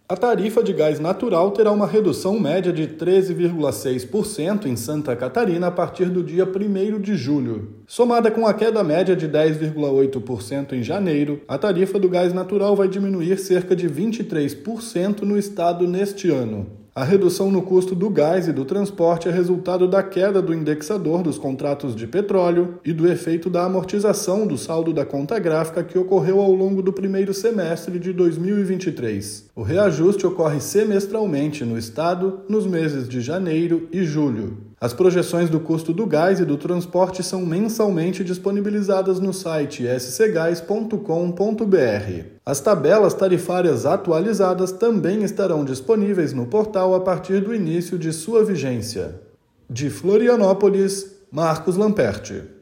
A tarifa de gás natural terá uma redução média de 13,6% em Santa Catarina a partir do dia 1º de julho. Somada com a queda média de 10,8% em janeiro, a tarifa do gás natural vai diminuir cerca de 23% no estado neste ano. A redução no custo do gás e do transporte é resultado da queda do indexador dos contratos de petróleo e do efeito da amortização do saldo da conta gráfica que ocorreu ao longo do primeiro semestre de 2023. O reajuste ocorre semestralmente no estado nos meses de janeiro e julho. As projeções do custo do gás e do transporte são mensalmente disponibilizadas no site scgás.com.br. As tabelas tarifárias atualizadas também estarão disponíveis no portal a partir do início de sua vigência. De Florianópolis, Marcos Lamperti.